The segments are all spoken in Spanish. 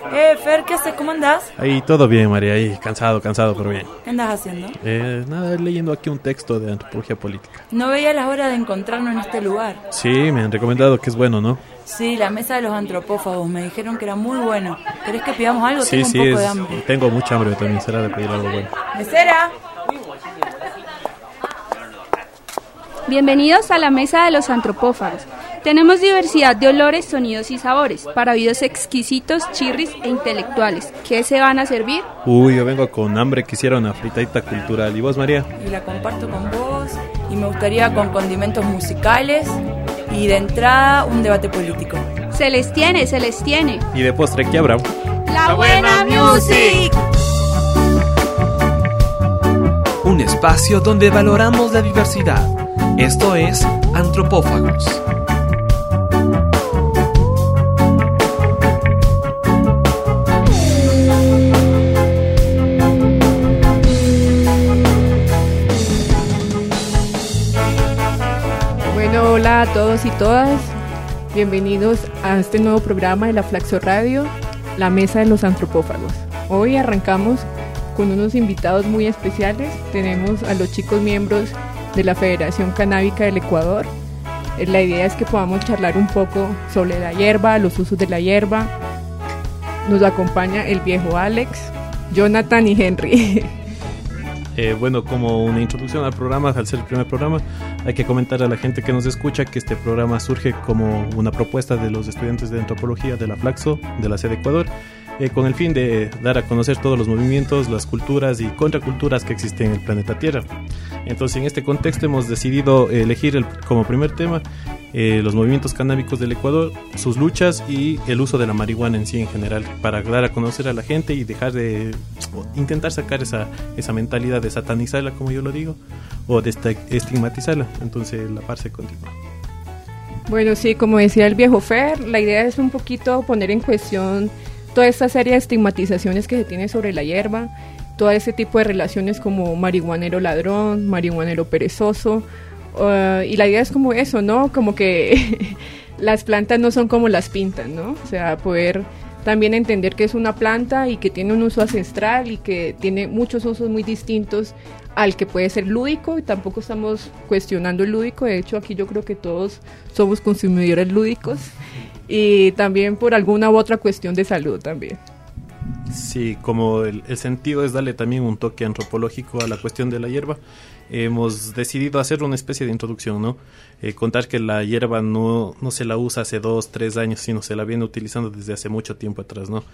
Fer, ¿qué haces? ¿Cómo andás? Ahí todo bien, María, ahí cansado, pero bien. ¿Qué andas haciendo? Nada, leyendo aquí un texto de antropología política. No veía la hora de encontrarnos en este lugar. Sí, me han recomendado que es bueno, ¿no? Sí, la mesa de los antropófagos, me dijeron que era muy bueno. ¿Querés que pidamos algo? Sí, Tengo un poco de hambre. Tengo mucha hambre también, será de pedir algo bueno. ¡Mesera! Bienvenidos a la mesa de los antropófagos. Tenemos diversidad de olores, sonidos y sabores, para oídos exquisitos, chirris e intelectuales. ¿Qué se van a servir? Uy, yo vengo con hambre, quisiera una fritadita cultural. ¿Y vos, María? Y la comparto con vos, y me gustaría con condimentos musicales, y de entrada un debate político. Se les tiene. ¿Y de postre qué habrá? ¡La buena music! Un espacio donde valoramos la diversidad. Esto es Antropófagos. Bueno, hola a todos y todas. Bienvenidos a este nuevo programa de la Flaxo Radio, la mesa de los antropófagos. Hoy arrancamos con unos invitados muy especiales. Tenemos a los chicos miembros de la Federación Canábica del Ecuador. La idea es que podamos charlar un poco sobre la hierba, los usos de la hierba. Nos acompaña el viejo Alex, Jonathan y Henry. Bueno, como una introducción al programa, al ser el primer programa, hay que comentar a la gente que nos escucha que este programa surge como una propuesta de los estudiantes de antropología de la Flaxo, de la sede Ecuador, con el fin de dar a conocer todos los movimientos, las culturas y contraculturas que existen en el planeta Tierra. Entonces, en este contexto hemos decidido elegir como primer tema los movimientos canábicos del Ecuador, sus luchas y el uso de la marihuana en sí en general, para dar a conocer a la gente y dejar de intentar sacar esa mentalidad de satanizarla, como yo lo digo, o de estigmatizarla. Entonces la par se continúa. Bueno, sí, como decía el viejo Fer, la idea es un poquito poner en cuestión toda esta serie de estigmatizaciones que se tiene sobre la hierba, todo ese tipo de relaciones como marihuanero ladrón, marihuanero perezoso, y la idea es como eso, ¿no? Como que las plantas no son como las pintan, ¿no? O sea, poder también entender que es una planta y que tiene un uso ancestral y que tiene muchos usos muy distintos al que puede ser lúdico, y tampoco estamos cuestionando el lúdico. De hecho, aquí yo creo que todos somos consumidores lúdicos, y también por alguna u otra cuestión de salud también. Sí, como el sentido es darle también un toque antropológico a la cuestión de la hierba, hemos decidido hacer una especie de introducción, ¿no? Contar que la hierba no se la usa hace 2-3 años, sino se la viene utilizando desde hace mucho tiempo atrás, ¿no?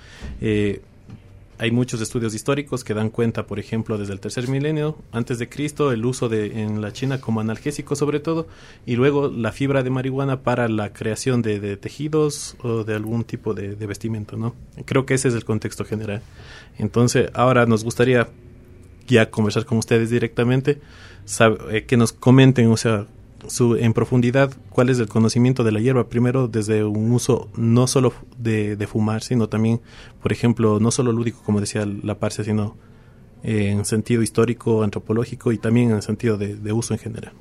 Hay muchos estudios históricos que dan cuenta, por ejemplo, desde el tercer milenio antes de Cristo, el uso en la China como analgésico sobre todo, y luego la fibra de marihuana para la creación de tejidos o de algún tipo de vestimenta, ¿no? Creo que ese es el contexto general. Entonces, ahora nos gustaría ya conversar con ustedes directamente, que nos comenten, o sea, en profundidad, cuál es el conocimiento de la hierba, primero desde un uso no solo de fumar, sino también, por ejemplo, no solo lúdico, como decía la Parce, sino en sentido histórico, antropológico y también en el sentido de uso en general.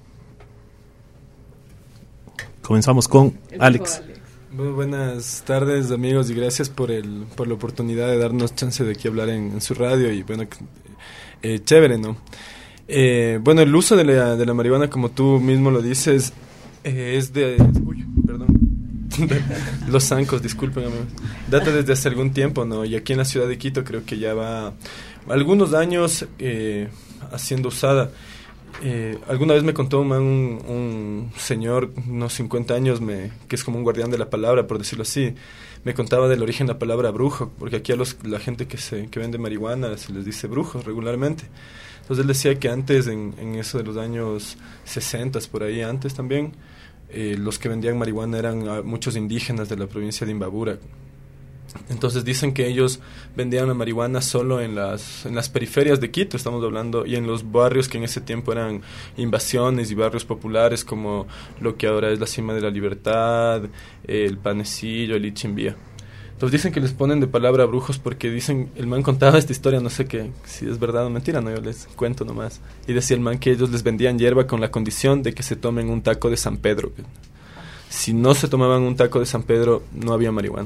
Comenzamos con Alex. Muy buenas tardes, amigos, y gracias por la oportunidad de darnos chance de aquí hablar en su radio. Y bueno, chévere, ¿no? Bueno, el uso de la marihuana, como tú mismo lo dices, es de... Uy, perdón. Los zancos, disculpen, amigos. Data desde hace algún tiempo, ¿no? Y aquí en la ciudad de Quito creo que ya va algunos años siendo usada. Alguna vez me contó un señor, unos 50 años, que es como un guardián de la palabra, por decirlo así. Me contaba del origen de la palabra brujo, porque aquí a la gente que vende marihuana se les dice brujos regularmente. Entonces él decía que antes, en eso de los años 60, por ahí antes también, los que vendían marihuana eran muchos indígenas de la provincia de Imbabura. Entonces dicen que ellos vendían la marihuana solo en las periferias de Quito, estamos hablando, y en los barrios que en ese tiempo eran invasiones y barrios populares, como lo que ahora es la Cima de la Libertad, el Panecillo, el Ichimbía. Entonces dicen que les ponen de palabra brujos porque dicen, el man contaba esta historia, no sé si es verdad o mentira, no, yo les cuento nomás. Y decía el man que ellos les vendían hierba con la condición de que se tomen un taco de San Pedro. Si no se tomaban un taco de San Pedro, no había marihuana.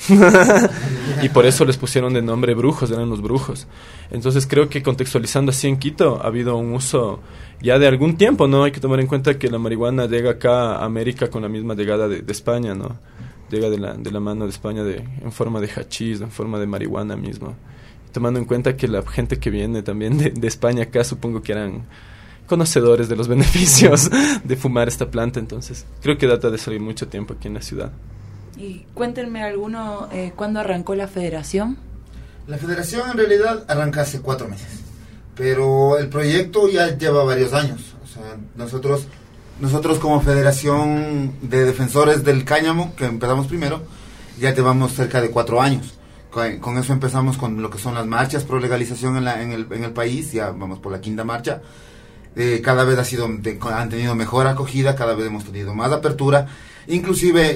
Y por eso les pusieron de nombre brujos, eran los brujos. Entonces creo que contextualizando así en Quito ha habido un uso ya de algún tiempo, ¿no? Hay que tomar en cuenta que la marihuana llega acá a América con la misma llegada de España, ¿no? Llega de la mano de España en forma de hachís, en forma de marihuana mismo. Tomando en cuenta que la gente que viene también de España acá, supongo que eran conocedores de los beneficios de fumar esta planta. Entonces creo que data de salir mucho tiempo aquí en la ciudad. Y cuéntenme ¿cuándo arrancó la federación? La federación en realidad arranca hace 4 meses, pero el proyecto ya lleva varios años. O sea, nosotros como Federación de Defensores del Cáñamo, que empezamos primero, ya llevamos cerca de 4 años. Con eso empezamos con lo que son las marchas pro legalización en el país, ya vamos por la 5ª marcha. Cada vez han tenido mejor acogida, cada vez hemos tenido más apertura. Inclusive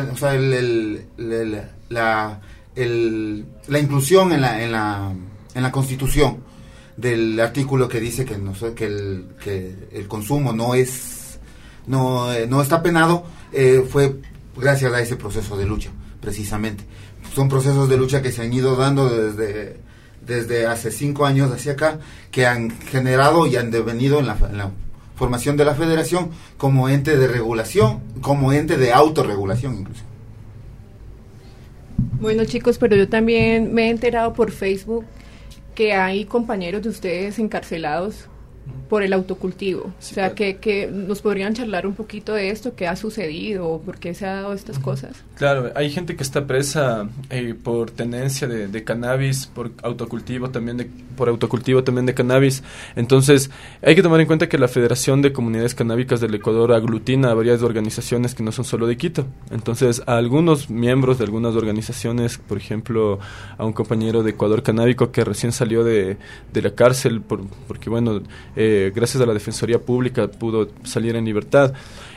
la inclusión en la Constitución del artículo que dice que el consumo no está penado, fue gracias a ese proceso de lucha, precisamente. Son procesos de lucha que se han ido dando desde hace 5 años hacia acá, que han generado y han devenido en la formación de la federación como ente de regulación, como ente de autorregulación incluso. Bueno, chicos, pero yo también me he enterado por Facebook que hay compañeros de ustedes encarcelados por el autocultivo. Sí, o sea, claro. que nos podrían charlar un poquito de esto, qué ha sucedido, por qué se ha dado estas cosas. Claro, hay gente que está presa por tenencia de cannabis, por autocultivo también de cannabis. Entonces, hay que tomar en cuenta que la Federación de Comunidades Canábicas del Ecuador aglutina a varias organizaciones que no son solo de Quito. Entonces, a algunos miembros de algunas organizaciones, por ejemplo, a un compañero de Ecuador Canábico que recién salió de la cárcel porque bueno, gracias a la Defensoría Pública pudo salir en libertad.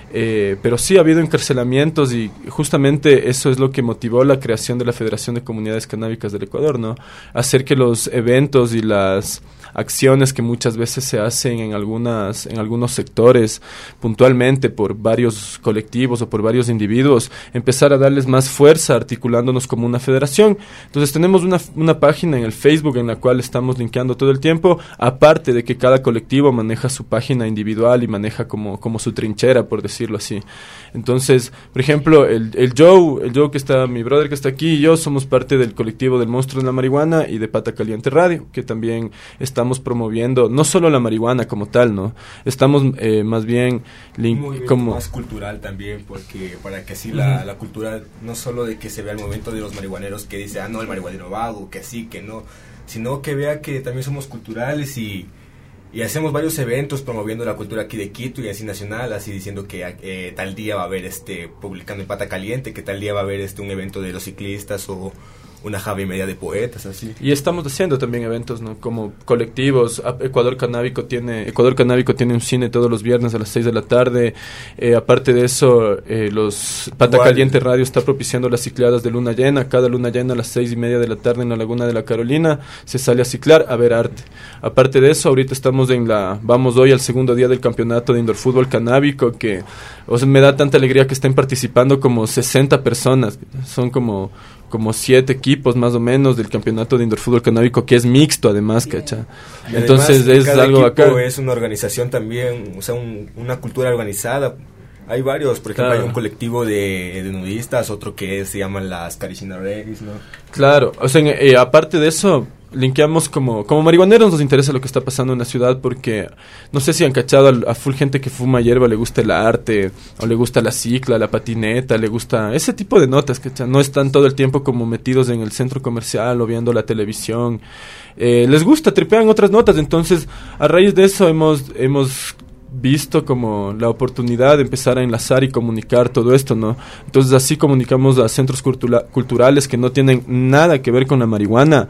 Pero sí ha habido encarcelamientos y justamente eso es lo que motivó la creación de la Federación de Comunidades Canábicas del Ecuador, ¿no? Hacer que los eventos y las acciones que muchas veces se hacen en algunos sectores puntualmente por varios colectivos o por varios individuos, empezar a darles más fuerza articulándonos como una federación. Entonces tenemos una página en el Facebook en la cual estamos linkeando todo el tiempo, aparte de que cada colectivo maneja su página individual y maneja como su trinchera, por decirlo así. Entonces, por ejemplo, el Joe que está, mi brother que está aquí, y yo somos parte del colectivo del Monstruo de la Marihuana y de Pata Caliente Radio, que también estamos promoviendo no solo la marihuana como tal, ¿no? Estamos más bien como más cultural también, porque para que así la cultura no solo de que se vea el movimiento de los marihuaneros que dice, no, el marihuanero vago, que sí, que no, sino que vea que también somos culturales y hacemos varios eventos promoviendo la cultura aquí de Quito y así nacional, así diciendo que tal día va a haber publicando en Pata Caliente, que tal día va a haber un evento de los ciclistas o una java y media de poetas, así. Y estamos haciendo también eventos, ¿no? Como colectivos. Ecuador Canábico tiene un cine todos los viernes a las 6 de la tarde. Aparte de eso, Pata Caliente Radio está propiciando las cicladas de luna llena. Cada luna llena a las 6:30 de la tarde en la Laguna de la Carolina se sale a ciclar, a ver arte. Aparte de eso, ahorita estamos vamos hoy al segundo día del campeonato de indoor fútbol canábico, que me da tanta alegría que estén participando como 60 personas. Son como 7 equipos más o menos del campeonato de indoor fútbol canábico, que es mixto además, ¿cacha? Entonces es algo acá. Es una organización también, o sea, una cultura organizada. Hay varios, por ejemplo, hay un colectivo de nudistas, otro que se llaman las Caricinaregis, ¿no? Claro, o sea, aparte de eso, linkeamos como marihuaneros nos interesa lo que está pasando en la ciudad, porque no sé si han cachado a full gente que fuma hierba, le gusta el arte, o le gusta la cicla, la patineta, le gusta ese tipo de notas, ¿cachai? No están todo el tiempo como metidos en el centro comercial o viendo la televisión, les gusta, tripean otras notas. Entonces a raíz de eso hemos visto como la oportunidad de empezar a enlazar y comunicar todo esto, ¿no? Entonces así comunicamos a centros culturales que no tienen nada que ver con la marihuana,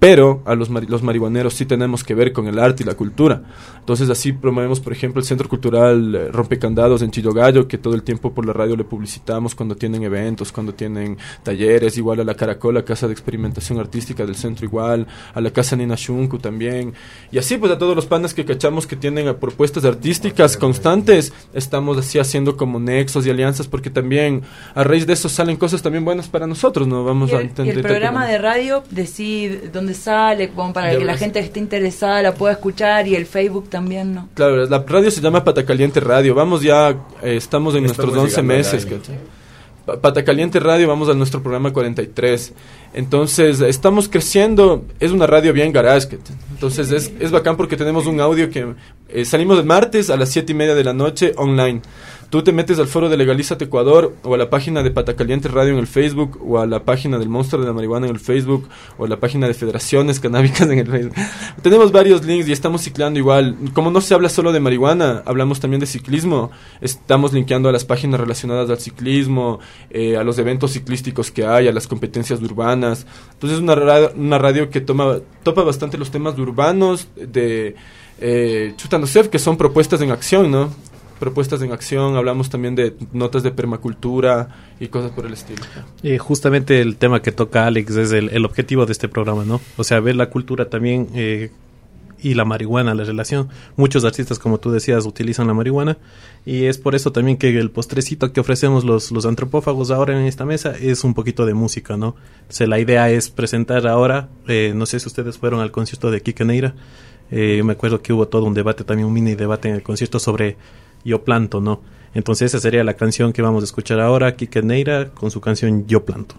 pero a los marihuaneros sí tenemos que ver con el arte y la cultura. Entonces así promovemos, por ejemplo, el Centro Cultural Rompecandados en Chillogallo, que todo el tiempo por la radio le publicitamos cuando tienen eventos, cuando tienen talleres, igual a la Caracola, Casa de Experimentación Artística del centro, igual, a la Casa Nina Shunku también, y así pues a todos los panas que cachamos que tienen propuestas artísticas constantes, estamos así haciendo como nexos y alianzas, porque también a raíz de eso salen cosas también buenas para nosotros, ¿no? Vamos a entender. Y el programa de radio, decir dónde sale, como para que la gente que esté interesada la pueda escuchar, y el Facebook también, ¿no? Claro, la radio se llama Patacaliente Radio, vamos ya, estamos en nuestros 11 meses, Patacaliente Radio, vamos a nuestro programa 43, entonces estamos creciendo, es una radio bien garage, entonces es bacán porque tenemos un audio que salimos el martes a las 7:30 de la noche online. Tú te metes al foro de Legalízate Ecuador, o a la página de Patacaliente Radio en el Facebook, o a la página del Monstruo de la Marihuana en el Facebook, o a la página de Federaciones Canábicas en el Facebook. Tenemos varios links y estamos ciclando igual. Como no se habla solo de marihuana, hablamos también de ciclismo. Estamos linkeando a las páginas relacionadas al ciclismo, a los eventos ciclísticos que hay, a las competencias urbanas. Entonces es una radio que topa bastante los temas urbanos de Chutandosev, que son propuestas en acción, ¿no? Propuestas en acción, hablamos también de notas de permacultura y cosas por el estilo. Justamente el tema que toca Alex es el objetivo de este programa, ¿no? O sea, ver la cultura también y la marihuana, la relación. Muchos artistas, como tú decías, utilizan la marihuana, y es por eso también que el postrecito que ofrecemos los antropófagos ahora en esta mesa es un poquito de música, ¿no? Entonces la idea es presentar ahora, no sé si ustedes fueron al concierto de Quique Neira, yo me acuerdo que hubo todo un debate, también un mini debate en el concierto sobre Yo Planto, ¿no? Entonces esa sería la canción que vamos a escuchar ahora, Quique Neira con su canción Yo Planto.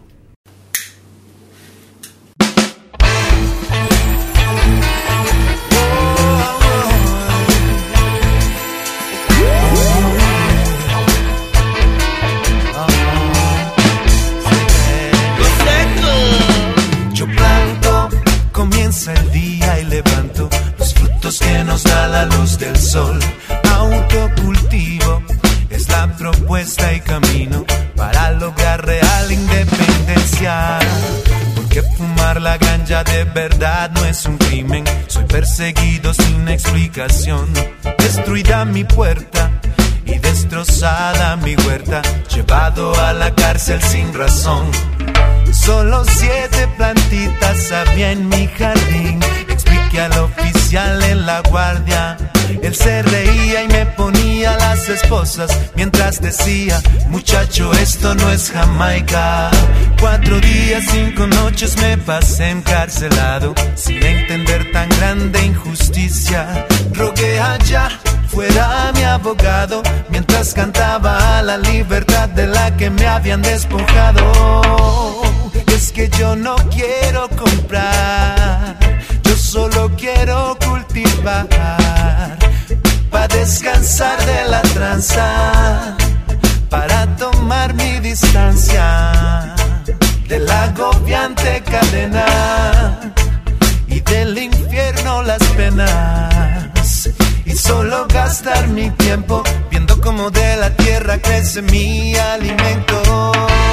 Yo planto, comienza el día y levanto los frutos que nos da la luz del sol. Autocultivo es la propuesta y camino para lograr real independencia. Porque fumar la ganja de verdad no es un crimen. Soy perseguido sin explicación. Destruida mi puerta y destrozada mi huerta. Llevado a la cárcel sin razón. Solo 7 plantitas había en mi jardín. Expliqué al oficial en la guardia. Él se reía y me ponía las esposas mientras decía: muchacho, esto no es Jamaica. 4 días, 5 noches me pasé encarcelado sin entender tan grande injusticia. Rogué allá fuera mi abogado mientras cantaba a la libertad de la que me habían despojado. Es que yo no quiero comprar, yo solo quiero cultivar, para descansar de la tranza, para tomar mi distancia de la agobiante cadena y del infierno las penas, y solo gastar mi tiempo viendo cómo de la tierra crece mi alimento.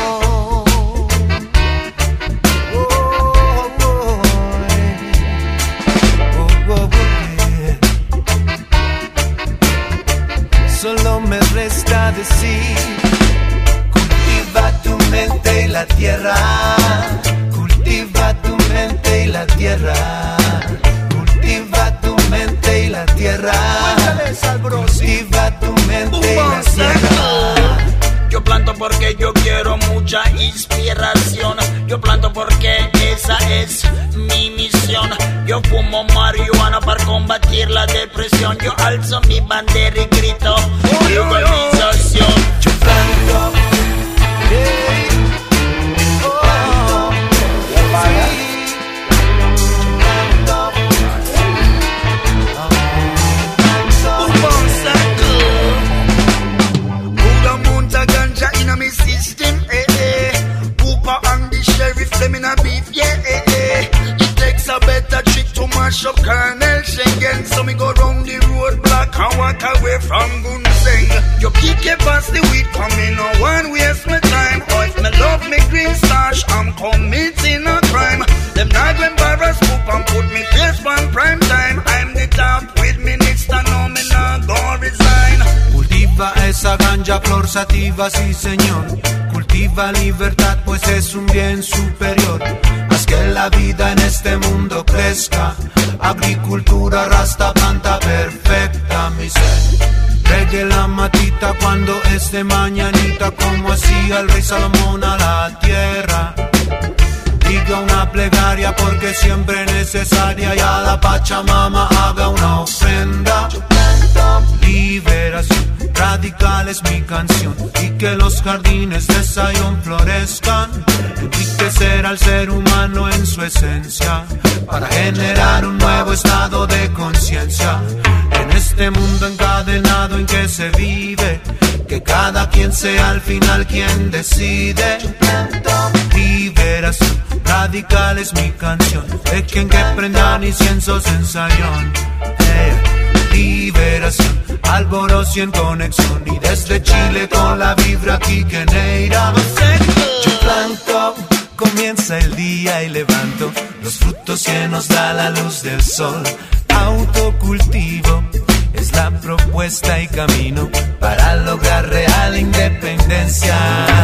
Solo me resta decir: cultiva tu mente y la tierra, cultiva tu mente y la tierra, cultiva tu mente y la tierra, cultiva tu mente y la tierra. Yo planto porque yo quiero mucha inspiración. Yo planto porque esa es mi misión. Yo fumo marihuana para combatir la depresión. Yo alzo mi bandera y grito legalización. Yo planto, hey, me system, Cooper and the sheriff, them in a beef, It takes a better trick to mash up Colonel Schengen. So me go round the road block and walk away from Gunseng. You kick it past the wheel sativa, sí señor. Cultiva libertad, pues es un bien superior. Haz que la vida en este mundo crezca. Agricultura, rasta, planta perfecta, mi ser. Regue la matita cuando es de mañanita, como hacía el rey Salomón a la tierra. Diga una plegaria porque siempre necesaria, y a la Pachamama haga una ofrenda. Liberación radical es mi canción, y que los jardines de Zion florezcan. Enriquecer al ser humano en su esencia, para generar un nuevo estado de conciencia. En este mundo encadenado en que se vive, que cada quien sea al final quien decide. Liberación radical es mi canción, dejen que prendan inciensos en Zion. Liberación, alborozo y en conexión, y desde Chile con la vibra quiqueneira. Yo planto, comienza el día y levanto los frutos que nos da la luz del sol. Autocultivo es la propuesta y camino para lograr real independencia.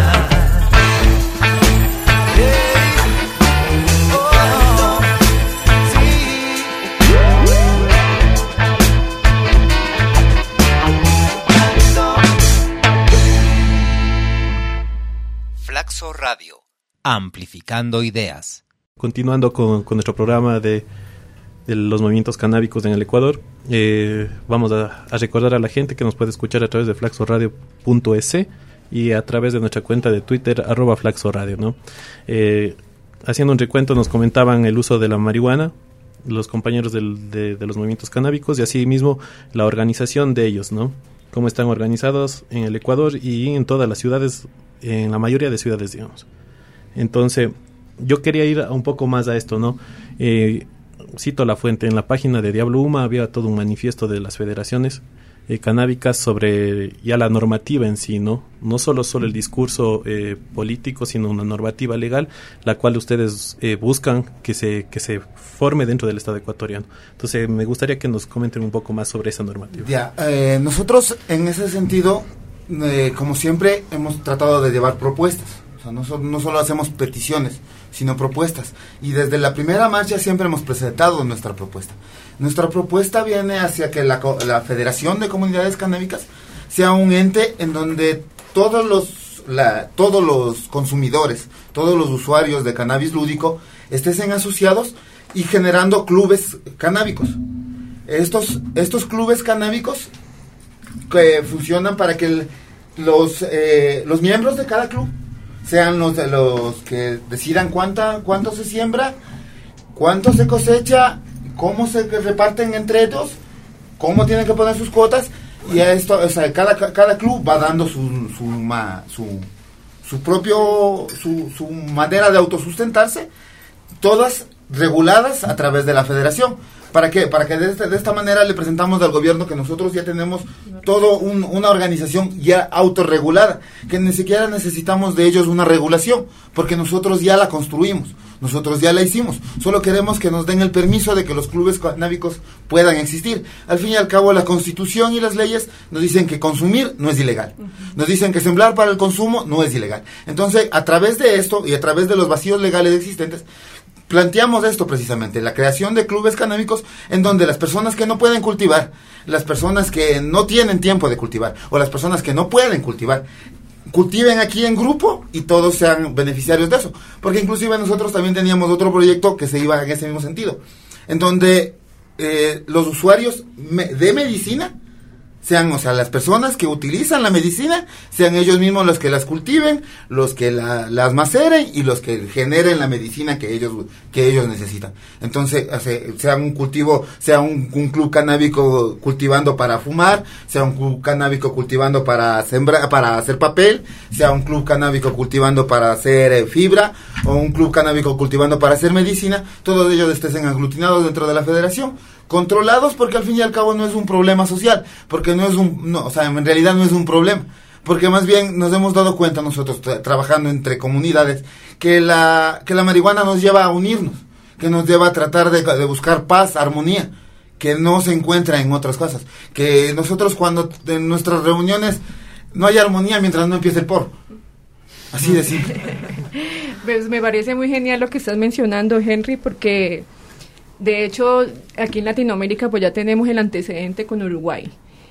Flaxo Radio, amplificando ideas. Continuando con nuestro programa de los movimientos canábicos en el Ecuador, vamos a recordar a la gente que nos puede escuchar a través de flaxoradio.es y a través de nuestra cuenta de Twitter @flaxoradio, ¿no? Haciendo un recuento, nos comentaban el uso de la marihuana, los compañeros de los movimientos canábicos, y así mismo la organización de ellos, ¿no? Cómo están organizados en el Ecuador y en todas las ciudades, en la mayoría de ciudades, digamos. Entonces, yo quería ir un poco más a esto, ¿no? Cito la fuente. En la página de Diablo Uma había todo un manifiesto de las federaciones canábicas sobre ya la normativa en sí, ¿no? No solo el discurso político, sino una normativa legal, la cual ustedes buscan que se forme dentro del Estado ecuatoriano. Entonces, me gustaría que nos comenten un poco más sobre esa normativa. Ya, nosotros en ese sentido, como siempre, hemos tratado de llevar propuestas. O sea, no solo hacemos peticiones, sino propuestas. Y desde la primera marcha siempre hemos presentado nuestra propuesta. Nuestra propuesta viene hacia que la Federación de Comunidades Canábicas sea un ente en donde todos los consumidores, todos los usuarios de cannabis lúdico estén asociados y generando clubes canábicos. Estos clubes canábicos que funcionan para que los miembros de cada club sean los que decidan cuánto se siembra, cuánto se cosecha, cómo se reparten entre ellos, cómo tienen que poner sus cuotas, y a esto, o sea, cada club va dando su manera de autosustentarse, todas reguladas a través de la federación. ¿Para qué? Para que de esta manera le presentamos al gobierno que nosotros ya tenemos todo una organización ya autorregulada, que ni siquiera necesitamos de ellos una regulación, porque nosotros ya la construimos, nosotros ya la hicimos, solo queremos que nos den el permiso de que los clubes canábicos puedan existir. Al fin y al cabo, la Constitución y las leyes nos dicen que consumir no es ilegal, nos dicen que sembrar para el consumo no es ilegal. Entonces, a través de esto y a través de los vacíos legales existentes, planteamos esto precisamente, la creación de clubes canábicos en donde las personas que no pueden cultivar, las personas que no tienen tiempo de cultivar, o las personas que no pueden cultivar, cultiven aquí en grupo y todos sean beneficiarios de eso. Porque inclusive nosotros también teníamos otro proyecto que se iba en ese mismo sentido, en donde los usuarios de medicina sean, o sea, las personas que utilizan la medicina, sean ellos mismos los que las cultiven, los que las maceren y los que generen la medicina que ellos necesitan. Entonces, sea un cultivo, sea un club canábico cultivando para fumar, sea un club canábico cultivando para sembrar, para hacer papel, sea un club canábico cultivando para hacer fibra, o un club canábico cultivando para hacer medicina, todos ellos estén aglutinados dentro de la federación, controlados, porque al fin y al cabo no es un problema social, porque o sea, en realidad no es un problema, porque más bien nos hemos dado cuenta nosotros trabajando entre comunidades que la marihuana nos lleva a unirnos, que nos lleva a tratar de buscar paz, armonía, que no se encuentra en otras cosas, que nosotros cuando en nuestras reuniones no hay armonía mientras no empiece el porro. Así de simple. Pues me parece muy genial lo que estás mencionando, Henry, porque de hecho aquí en Latinoamérica pues ya tenemos el antecedente con Uruguay.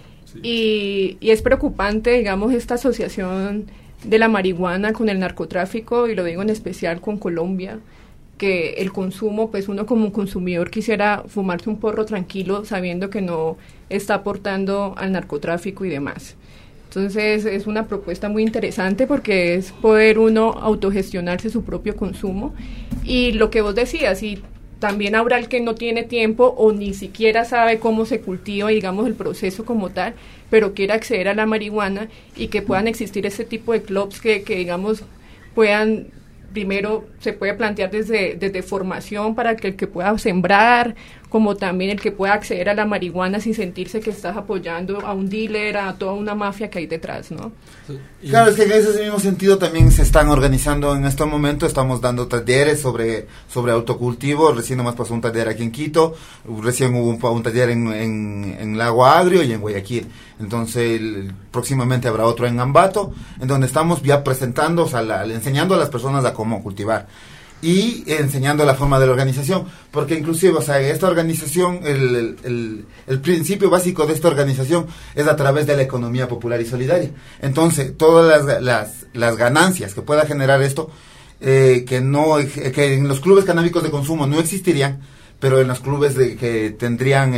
Sí. Y es preocupante, digamos, esta asociación de la marihuana con el narcotráfico, y lo digo en especial con Colombia, que el consumo, pues uno como consumidor quisiera fumarse un porro tranquilo sabiendo que no está aportando al narcotráfico y demás. Entonces es una propuesta muy interesante porque es poder uno autogestionarse su propio consumo, y lo que vos decías, y también habrá el que no tiene tiempo o ni siquiera sabe cómo se cultiva, digamos, el proceso como tal, pero quiere acceder a la marihuana, y que puedan existir ese tipo de clubs que digamos, puedan, primero se puede plantear desde formación para que el que pueda sembrar, como también el que pueda acceder a la marihuana sin sentirse que estás apoyando a un dealer, a toda una mafia que hay detrás, ¿no? Claro, es que en ese mismo sentido también se están organizando en este momento, estamos dando talleres sobre autocultivo. Recién nomás pasó un taller aquí en Quito, recién hubo un taller en Lago Agrio y en Guayaquil. Entonces próximamente habrá otro en Ambato, en donde estamos ya presentando, o sea, enseñando a las personas a cómo cultivar y enseñando la forma de la organización, porque inclusive, o sea, esta organización, el principio básico de esta organización es a través de la economía popular y solidaria. Entonces todas las ganancias que pueda generar esto, que en los clubes canábicos de consumo no existirían, pero en los clubes que tendrían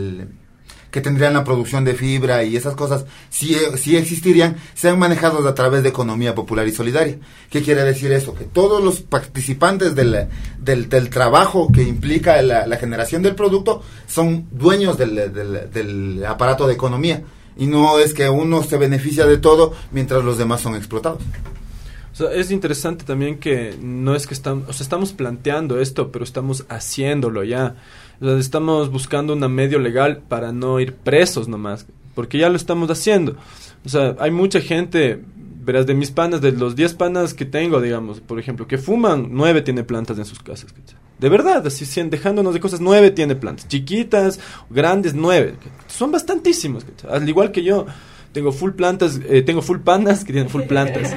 la producción de fibra y esas cosas, sí existirían, sean manejados a través de economía popular y solidaria. ¿Qué quiere decir eso? Que todos los participantes del trabajo que implica la generación del producto son dueños del aparato de economía, y no es que uno se beneficia de todo mientras los demás son explotados. O sea, es interesante también que no es que estamos planteando esto, pero estamos haciéndolo ya. O sea, estamos buscando un medio legal para no ir presos nomás, porque ya lo estamos haciendo. O sea, hay mucha gente, verás, de mis panas, de los 10 panas que tengo, digamos, por ejemplo, que fuman, 9 tiene plantas en sus casas, ¿cachai? De verdad, así, dejándonos de cosas, 9 tiene plantas, chiquitas, grandes, 9, ¿cachai? Son bastantísimos, ¿cachai? Al igual que yo. Tengo full panas que tienen full plantas.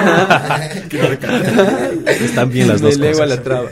Están bien las dos cosas. A la traba.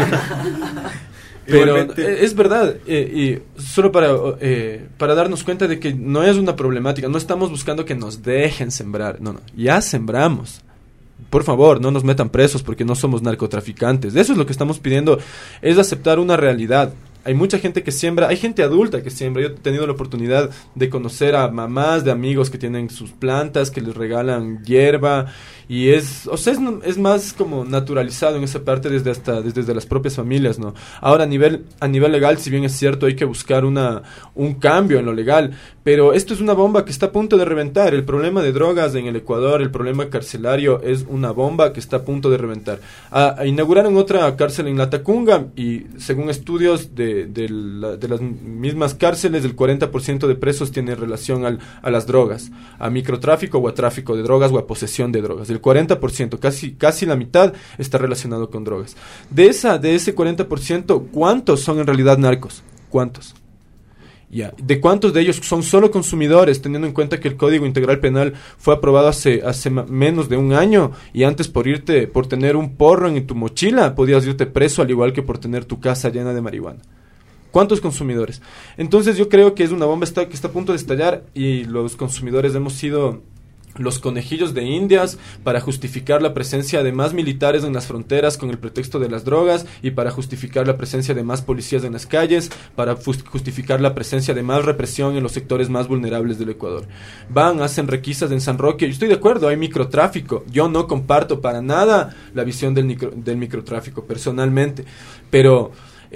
Pero es verdad, y solo para darnos cuenta de que no es una problemática, no estamos buscando que nos dejen sembrar, no, ya sembramos. Por favor, no nos metan presos porque no somos narcotraficantes. Eso es lo que estamos pidiendo, es aceptar una realidad. Hay mucha gente que siembra, hay gente adulta que siembra. Yo he tenido la oportunidad de conocer a mamás de amigos que tienen sus plantas, que les regalan hierba, y es más como naturalizado en esa parte desde las propias familias, ¿no? Ahora a nivel legal, si bien es cierto, hay que buscar un cambio en lo legal, pero esto es una bomba que está a punto de reventar. El problema de drogas en el Ecuador, el problema carcelario, es una bomba que está a punto de reventar. Inauguraron otra cárcel en Latacunga, y según estudios de las mismas cárceles, el 40% de presos tiene relación a las drogas, a microtráfico o a tráfico de drogas o a posesión de drogas. El 40%, casi la mitad, está relacionado con drogas. De ese 40%, ¿cuántos son en realidad narcos? ¿Cuántos? Ya. ¿De cuántos de ellos son solo consumidores, teniendo en cuenta que el Código Integral Penal fue aprobado hace menos de un año, y antes por tener un porro en tu mochila podías irte preso, al igual que por tener tu casa llena de marihuana? ¿Cuántos consumidores? Entonces yo creo que es una bomba que está a punto de estallar, y los consumidores hemos sido los conejillos de indias para justificar la presencia de más militares en las fronteras con el pretexto de las drogas, y para justificar la presencia de más policías en las calles, para justificar la presencia de más represión en los sectores más vulnerables del Ecuador. Hacen requisas en San Roque. Yo estoy de acuerdo, hay microtráfico. Yo no comparto para nada la visión del microtráfico personalmente, pero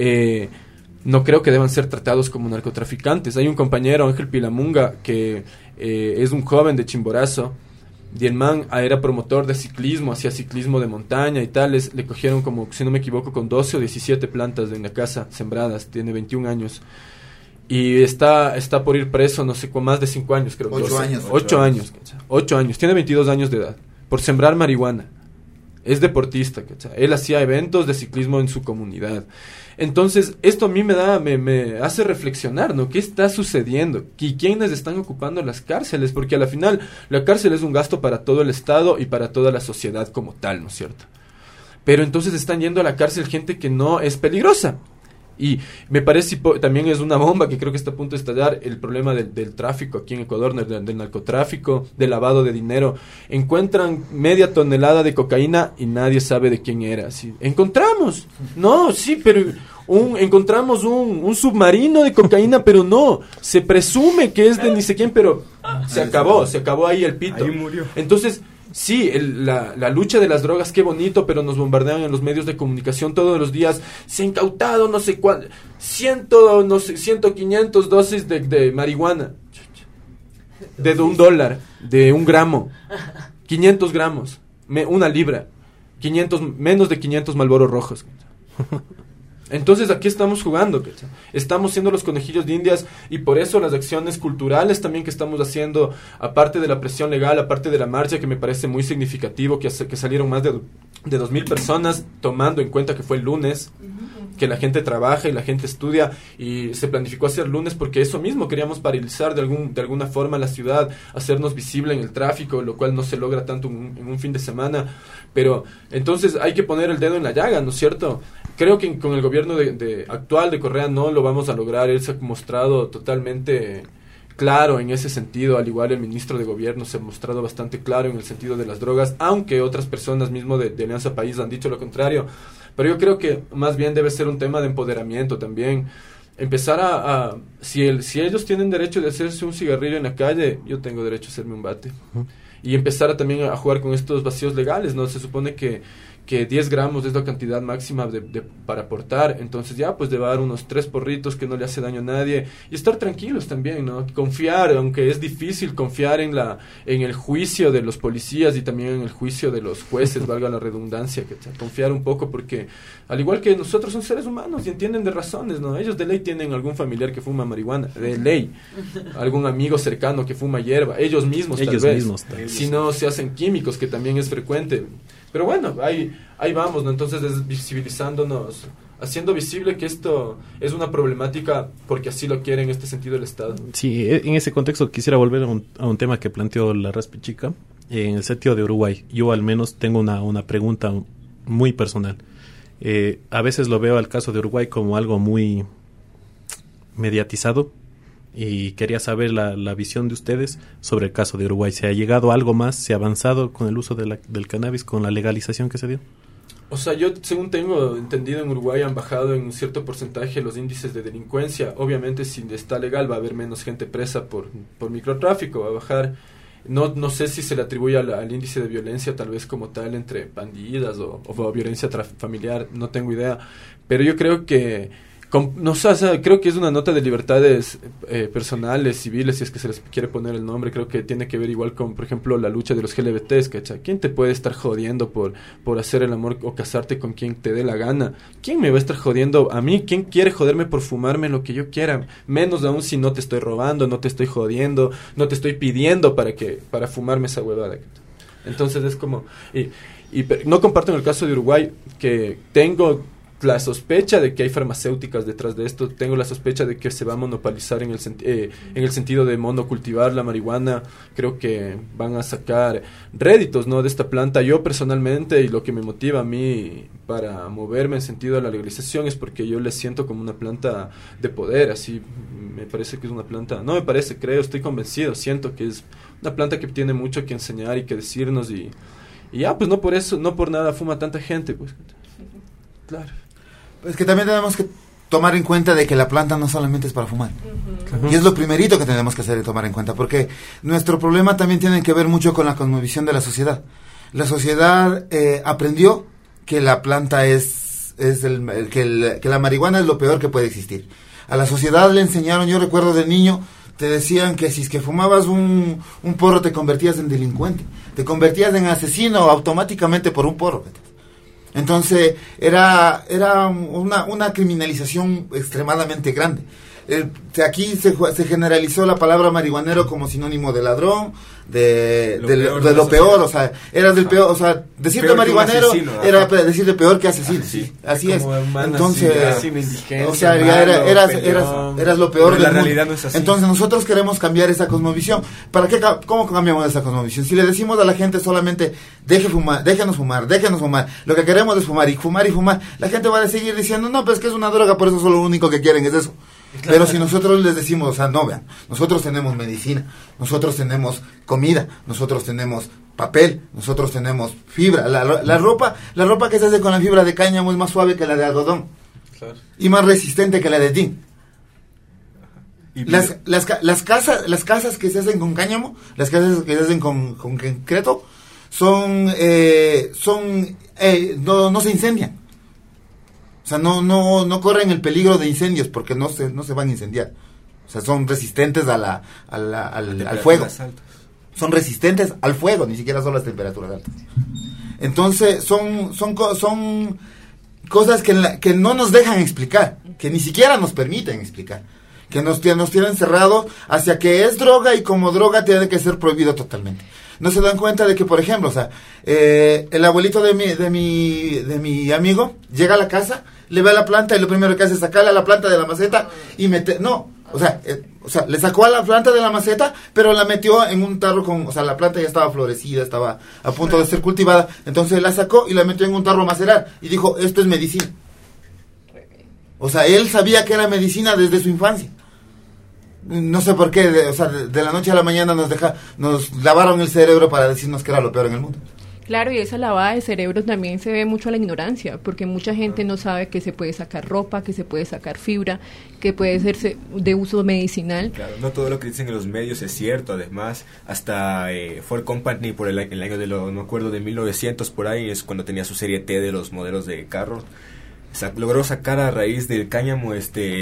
no creo que deban ser tratados como narcotraficantes. Hay un compañero, Ángel Pilamunga, que es un joven de Chimborazo, y el man era promotor de ciclismo, hacía ciclismo de montaña y tales. Le cogieron como, si no me equivoco, con 12 o 17 plantas en la casa sembradas. Tiene 21 años. Y está por ir preso, no sé, con más de 5 años, creo. 8 años. 8 años. 8 años. Tiene 22 años de edad. Por sembrar marihuana. es deportista, ¿cachai? Él hacía eventos de ciclismo en su comunidad. Entonces, esto a mí me hace reflexionar, ¿no? ¿Qué está sucediendo? ¿Y quiénes están ocupando las cárceles? Porque a la final, la cárcel es un gasto para todo el Estado y para toda la sociedad como tal, ¿no es cierto? Pero entonces están yendo a la cárcel gente que no es peligrosa. Y me parece también es una bomba que creo que está a punto de estallar el problema del tráfico aquí en Ecuador, del narcotráfico, del lavado de dinero. Encuentran media tonelada de cocaína y nadie sabe de quién era. ¿Sí? Encontramos, no, sí, pero encontramos un submarino de cocaína, pero no, se presume que es de ni sé quién, pero se acabó ahí el pito. Ahí murió. Entonces, sí, la lucha de las drogas, qué bonito, pero nos bombardean en los medios de comunicación todos los días. Se ha incautado no sé cuál, 500 dosis de marihuana. De $1, de 1 gramo, 500 gramos, una libra, menos de 500 Marlboro rojos. Entonces aquí estamos jugando, ¿cachai? Estamos siendo los conejillos de indias y por eso las acciones culturales también que estamos haciendo, aparte de la presión legal, aparte de la marcha, que me parece muy significativo, que salieron más de 2,000 personas, tomando en cuenta que fue el lunes, que la gente trabaja y la gente estudia, y se planificó hacer lunes porque eso mismo, queríamos paralizar de alguna forma la ciudad, hacernos visible en el tráfico, lo cual no se logra tanto en un fin de semana, pero entonces hay que poner el dedo en la llaga, ¿no es cierto? Creo que con el gobierno actual de Correa no lo vamos a lograr. Él se ha mostrado totalmente claro en ese sentido, al igual el ministro de gobierno se ha mostrado bastante claro en el sentido de las drogas, aunque otras personas mismo de Alianza País han dicho lo contrario. Pero yo creo que más bien debe ser un tema de empoderamiento también. Empezar si ellos tienen derecho de hacerse un cigarrillo en la calle, yo tengo derecho a hacerme un bate. Y empezar también a jugar con estos vacíos legales, ¿no? Se supone que 10 gramos es la cantidad máxima para aportar, entonces ya pues llevar unos 3 porritos que no le hace daño a nadie y estar tranquilos también, ¿no? Confiar, aunque es difícil confiar en el juicio de los policías y también en el juicio de los jueces, valga la redundancia, que confiar un poco porque al igual que nosotros son seres humanos y entienden de razones, ¿no? Ellos de ley tienen algún familiar que fuma marihuana, de ley, algún amigo cercano que fuma hierba, ellos mismos tal vez, si no se hacen químicos, que también es frecuente. Pero bueno, ahí vamos, ¿no? Entonces es visibilizándonos, haciendo visible que esto es una problemática porque así lo quiere en este sentido el Estado. Sí, en ese contexto quisiera volver a un tema que planteó la Raspi Chica, en el sentido de Uruguay. Yo al menos tengo una pregunta muy personal. A veces lo veo al caso de Uruguay como algo muy mediatizado, y quería saber la visión de ustedes sobre el caso de Uruguay. ¿Se ha llegado a algo más? ¿Se ha avanzado con el uso del cannabis, con la legalización que se dio? O sea, yo según tengo entendido, en Uruguay han bajado en un cierto porcentaje los índices de delincuencia. Obviamente si está legal va a haber menos gente presa por microtráfico, va a bajar. No sé si se le atribuye al índice de violencia tal vez como tal entre pandillas o violencia familiar, no tengo idea. Pero yo creo que creo que es una nota de libertades personales, civiles, si es que se les quiere poner el nombre. Creo que tiene que ver igual con, por ejemplo, la lucha de los LGBTs, ¿cachai? ¿Quién te puede estar jodiendo por hacer el amor o casarte con quien te dé la gana? ¿Quién me va a estar jodiendo a mí? ¿Quién quiere joderme por fumarme lo que yo quiera? Menos aún si no te estoy robando, no te estoy jodiendo, no te estoy pidiendo para fumarme esa huevada. Entonces es como... Y no comparto en el caso de Uruguay, que tengo la sospecha de que hay farmacéuticas detrás de esto, tengo la sospecha de que se va a monopolizar en el sentido de monocultivar la marihuana. Creo que van a sacar réditos, ¿no?, de esta planta. Yo personalmente, y lo que me motiva a mí para moverme en sentido de la legalización, es porque yo le siento como una planta de poder. Así me parece que es una planta, no me parece, creo, estoy convencido, siento que es una planta que tiene mucho que enseñar y que decirnos, y ya, pues no por nada fuma tanta gente, pues. Claro. Es que también tenemos que tomar en cuenta de que la planta no solamente es para fumar. Y es lo primerito que tenemos que hacer y tomar en cuenta, porque nuestro problema también tiene que ver mucho con la cosmovisión de la sociedad. La sociedad aprendió que la planta que la marihuana es lo peor que puede existir. A la sociedad le enseñaron, yo recuerdo de niño, te decían que si es que fumabas un porro te convertías en delincuente, te convertías en asesino automáticamente por un porro. Entonces era una criminalización extremadamente grande. aquí se generalizó la palabra marihuanero como sinónimo de ladrón, de lo peor, o sea, eras del peor, o sea, decirte peor marihuanero era decirte peor que asesino, sí, así es. Entonces, o sea, ya eras lo peor del mundo. No es así. Entonces nosotros queremos cambiar esa cosmovisión. ¿Cómo cambiamos esa cosmovisión? Si le decimos a la gente solamente déjenos fumar, lo que queremos es fumar, la gente va a seguir diciendo, no, pues que es una droga, por eso solo lo único que quieren es eso. Claro. Pero si nosotros les decimos, o sea, no, vean, nosotros tenemos medicina, nosotros tenemos comida, nosotros tenemos papel, nosotros tenemos fibra, la ropa que se hace con la fibra de cáñamo es más suave que la de algodón, claro, y más resistente que la de zinc. Las casas que se hacen con cáñamo, las casas que se hacen con concreto, no se incendian. O sea, no corren el peligro de incendios porque no se van a incendiar. O sea, son resistentes al fuego. Son resistentes al fuego, ni siquiera son las temperaturas altas. Entonces, son cosas que no nos dejan explicar, que ni siquiera nos permiten explicar, que nos tienen cerrados hacia que es droga y como droga tiene que ser prohibido totalmente. No se dan cuenta de que, por ejemplo, o sea, el abuelito de mi amigo llega a la casa, le ve a la planta y lo primero que hace es sacarle a la planta de la maceta y le sacó a la planta de la maceta, pero la metió en un tarro o sea, la planta ya estaba florecida, estaba a punto de ser cultivada, entonces la sacó y la metió en un tarro a macerar y dijo, esto es medicina. O sea, él sabía que era medicina desde su infancia. No sé por qué, de la noche a la mañana nos lavaron el cerebro para decirnos que era lo peor en el mundo. Claro, y esa lavada de cerebro también se ve mucho a la ignorancia, porque mucha gente no sabe que se puede sacar ropa, que se puede sacar fibra, que puede ser de uso medicinal. Claro, no todo lo que dicen en los medios es cierto, además, hasta Ford Company por el año no me acuerdo, de 1900 por ahí, es cuando tenía su serie T de los modelos de carros, logró sacar a raíz del cáñamo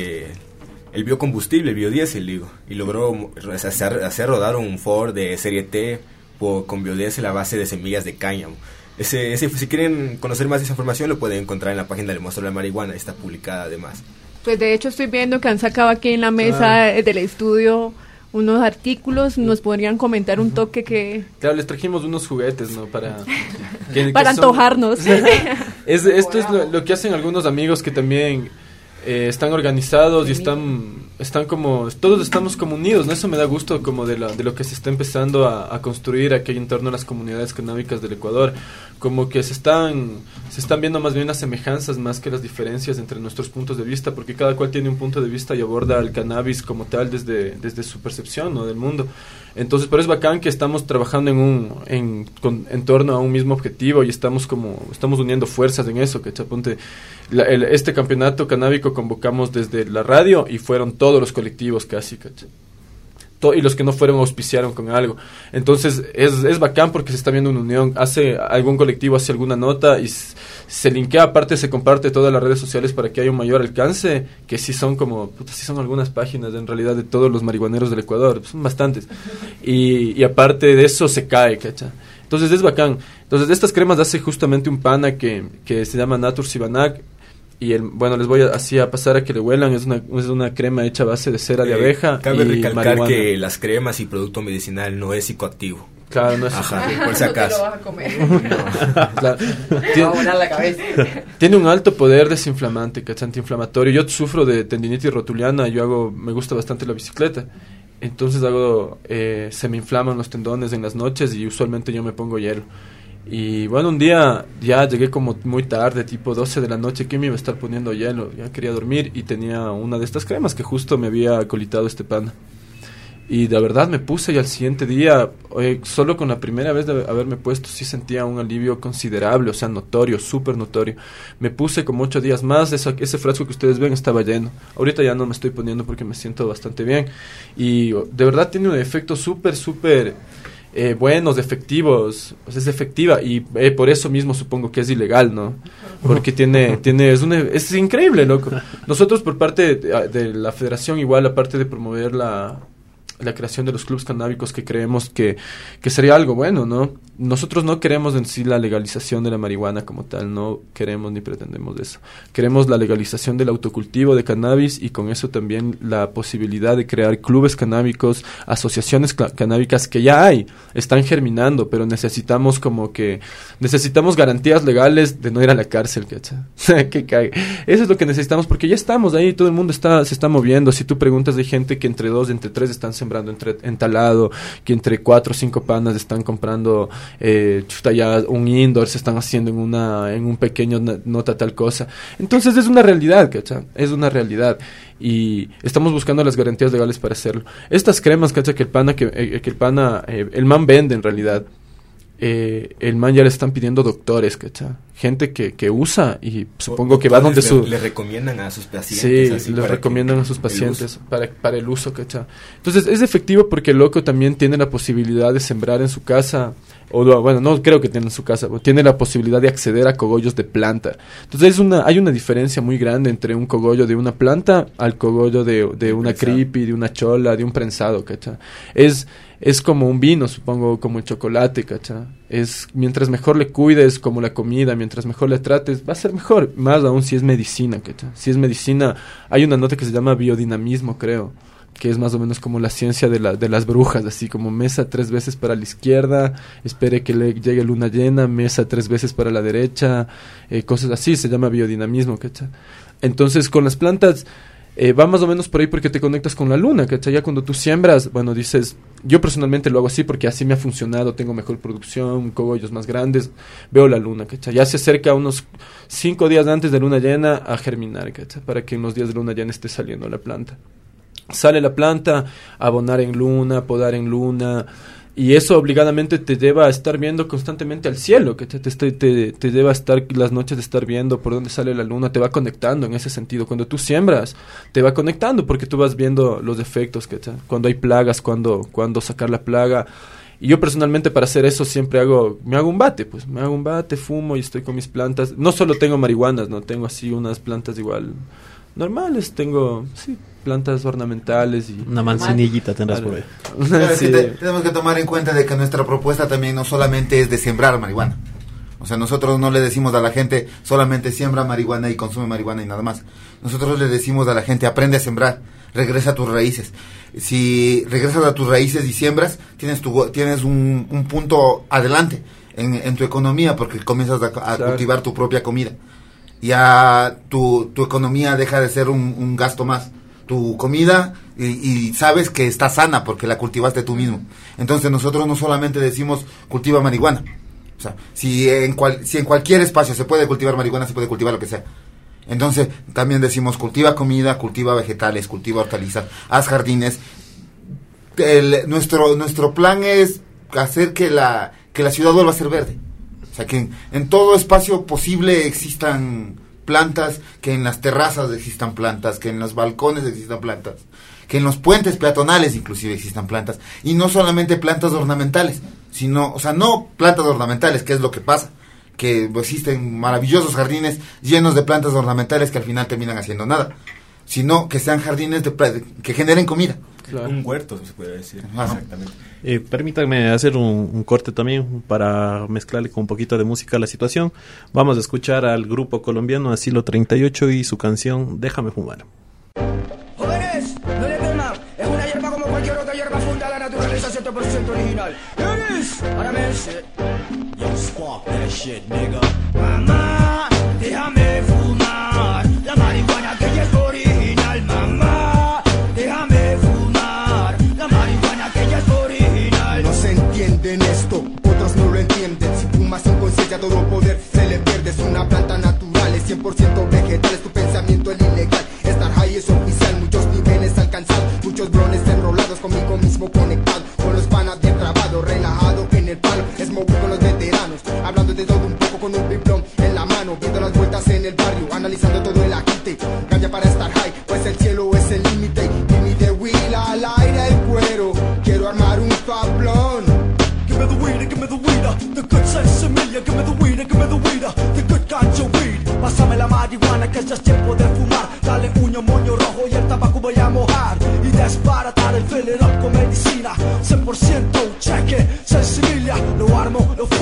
el biocombustible, el biodiesel, digo, y logró hacer rodar un Ford de serie T con biodiesel a base de semillas de cáñamo. Si quieren conocer más de esa información, lo pueden encontrar en la página del Monstruo de la Marihuana, está publicada además. Pues de hecho estoy viendo que han sacado aquí en la mesa del estudio unos artículos, nos podrían comentar un toque que... Claro, les trajimos unos juguetes, ¿no? Para antojarnos. Esto es lo que hacen algunos amigos que también... están organizados y están como todos estamos como unidos, ¿no? Eso me da gusto como de lo que se está empezando a construir aquí en torno a las comunidades canábicas del Ecuador, como que se están viendo más bien las semejanzas más que las diferencias entre nuestros puntos de vista, porque cada cual tiene un punto de vista y aborda el cannabis como tal desde su percepción, ¿no? Del mundo. Entonces, pero es bacán que estamos trabajando en torno a un mismo objetivo y estamos uniendo fuerzas en eso, que chaponte este campeonato canábico convocamos desde la radio y fueron todos los colectivos casi, ¿cachai? Y los que no fueron auspiciaron con algo. Entonces es bacán porque se está viendo una unión. Algún colectivo hace alguna nota y se linkea, aparte se comparte todas las redes sociales para que haya un mayor alcance, que sí son sí son algunas páginas en realidad de todos los marihuaneros del Ecuador, son bastantes. Y aparte de eso se cae, ¿cachai? Entonces es bacán. Entonces de estas cremas hace justamente un pana que se llama Natur Sibanac. Y les voy a pasar a que le huelan. Es una crema hecha a base de cera de abeja. Cabe recalcar marihuana. Que las cremas y producto medicinal no es psicoactivo. Claro, no es psicoactivo. Por si acaso. No te lo vas a comer. No. Claro. Te va a volar la cabeza. Tiene un alto poder desinflamante, antiinflamatorio. Yo sufro de tendinitis rotuliana. Me gusta bastante la bicicleta. Entonces se me inflaman los tendones en las noches y usualmente yo me pongo hielo. Y bueno, un día ya llegué como muy tarde, tipo 12 de la noche, que me iba a estar poniendo hielo, ya quería dormir y tenía una de estas cremas que justo me había acolitado este pana. Y de verdad me puse y al siguiente día, solo con la primera vez de haberme puesto, sí sentía un alivio considerable, o sea, notorio, súper notorio. Me puse como 8 días más, ese frasco que ustedes ven estaba lleno. Ahorita ya no me estoy poniendo porque me siento bastante bien. Y de verdad tiene un efecto súper buenos, efectivos, pues es efectiva y por eso mismo supongo que es ilegal, ¿no? Porque es increíble, loco. Nosotros por parte de la federación igual, aparte de promover la creación de los clubes canábicos, que creemos que sería algo bueno, ¿no? nosotros no queremos en sí la legalización de la marihuana como tal, no queremos ni pretendemos eso. Queremos la legalización del autocultivo de cannabis y con eso también la posibilidad de crear clubes canábicos, asociaciones canábicas que ya hay, están germinando, pero necesitamos garantías legales de no ir a la cárcel, ¿cachai? Que cague. Eso es lo que necesitamos porque ya estamos ahí, todo el mundo se está moviendo. Si tú preguntas, hay gente que entre 2, entre 3 están sembrando en talado, que entre 4 o 5 panas están comprando ya un indoor, se están haciendo en un pequeño nota tal cosa. Entonces es una realidad, ¿cachai? Es una realidad y estamos buscando las garantías legales para hacerlo. Estas cremas, ¿cachai? Que el man vende en realidad. El man ya le están pidiendo doctores, ¿cachai? Gente que usa y supongo que va donde le recomiendan a sus pacientes. Sí, le recomiendan a sus pacientes para el uso, ¿cachai? Entonces es efectivo porque el loco también tiene la posibilidad de sembrar en su casa, no creo que tiene en su casa, tiene la posibilidad de acceder a cogollos de planta. Entonces hay una diferencia muy grande entre un cogollo de una planta al cogollo de una creepy, de una chola, de un prensado, ¿cachai? Es como un vino, supongo, como el chocolate, ¿cachai? Mientras mejor le cuides, como la comida, mientras mejor le trates, va a ser mejor. Más aún si es medicina, ¿cachai? Si es medicina, hay una nota que se llama biodinamismo, creo, que es más o menos como la ciencia de las brujas, así como mesa 3 veces para la izquierda, espere que le llegue luna llena, mesa 3 veces para la derecha, cosas así, se llama biodinamismo, ¿cachai? Entonces, con las plantas va más o menos por ahí porque te conectas con la luna, ¿cachai? Ya cuando tú siembras, dices, yo personalmente lo hago así porque así me ha funcionado, tengo mejor producción, cogollos más grandes, veo la luna, ¿cachai? Ya se acerca unos 5 días antes de luna llena a germinar, ¿cachai? Para que en los días de luna llena esté saliendo la planta. Sale la planta, abonar en luna, podar en luna, y eso obligadamente te lleva a estar viendo constantemente al cielo, que te lleva a estar las noches de estar viendo por dónde sale la luna, te va conectando en ese sentido. Cuando tú siembras, te va conectando porque tú vas viendo los efectos, ¿cachai? Cuando hay plagas, cuando sacar la plaga. Y yo personalmente para hacer eso siempre me hago un bate, fumo y estoy con mis plantas. No solo tengo marihuanas, no tengo así unas plantas igual normales, tengo plantas ornamentales y una manzanillita tendrás por ahí. Sí. Tenemos que tomar en cuenta de que nuestra propuesta también no solamente es de sembrar marihuana. O sea, nosotros no le decimos a la gente solamente siembra marihuana y consume marihuana y nada más. Nosotros le decimos a la gente aprende a sembrar, regresa a tus raíces. Si regresas a tus raíces y siembras, tienes un punto adelante en tu economía porque comienzas a cultivar tu propia comida. Ya tu economía deja de ser un gasto más. Tu comida y sabes que está sana porque la cultivaste tú mismo. Entonces nosotros no solamente decimos cultiva marihuana. O sea, si en cualquier espacio se puede cultivar marihuana, se puede cultivar lo que sea. Entonces también decimos cultiva comida, cultiva vegetales, cultiva hortalizas, haz jardines. Nuestro plan es hacer que la ciudad vuelva a ser verde. O sea, que en todo espacio posible existan plantas, que en las terrazas existan plantas, que en los balcones existan plantas, que en los puentes peatonales inclusive existan plantas, y no solamente plantas ornamentales, sino, no plantas ornamentales, que es lo que pasa, que existen maravillosos jardines llenos de plantas ornamentales que al final terminan haciendo nada, sino que sean jardines que generen comida. Claro. Un huerto, se puede decir. Exactamente. Permítanme hacer un corte también para mezclarle con un poquito de música a la situación. Vamos a escuchar al grupo colombiano Asilo 38 y su canción Déjame fumar. Jóvenes, no le teman, es una hierba como cualquier otra hierba funda, la naturaleza 100% original. Jóvenes, ahora me dice, yo squawk that shit, nigga. Mamá, déjame fumar, la marihuana que ya es original, mamá, déjame fumar, la marihuana que ya es original. No se entienden esto, otros no lo entienden. Si fumas sin conciencia todo poder se le pierde. Es una planta natural, es 100% vegetal, es tu pensamiento el ilegal. Estar high es oficial, muchos niveles alcanzados, muchos blones enrolados, conmigo mismo conectado, con los panas bien trabado, relajado en el palo, smoke con los veteranos, hablando de todo un poco con un biblón en la mano, viendo las vueltas en el barrio, analizando todo el agite, cambia para estar high, pues el cielo es el límite, give me the wheel, al aire el cuero, quiero armar un tablón. Give me the weed, the good sense semilla, give me the weed, the good ganja weed, pásame la marihuana que ya es tiempo de fumar, dale uño, moño rojo y el tabaco voy a mojar, y desbaratar el fill it up con medicina, 100% cheque, sensibilia, lo armo, lo